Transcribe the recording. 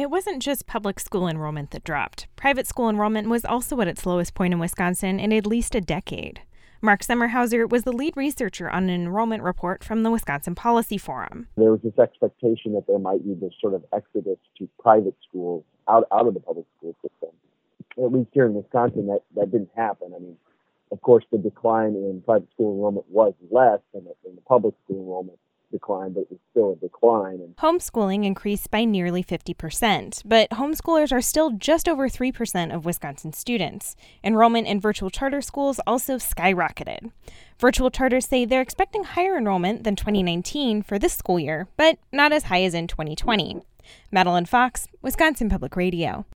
It wasn't just public school enrollment that dropped. Private school enrollment was also at its lowest point in Wisconsin in at least a decade. Mark Semmerhauser was the lead researcher on an enrollment report from the Wisconsin Policy Forum. There was this expectation that there might be this sort of exodus to private schools out of the public school system. At least here in Wisconsin, that didn't happen. I mean, of course, the decline in private school enrollment was less than the public school enrollment decline, but it was still a decline. Homeschooling increased by nearly 50%, but homeschoolers are still just over 3% of Wisconsin students. Enrollment in virtual charter schools also skyrocketed. Virtual charters say they're expecting higher enrollment than 2019 for this school year, but not as high as in 2020. Madeline Fox, Wisconsin Public Radio.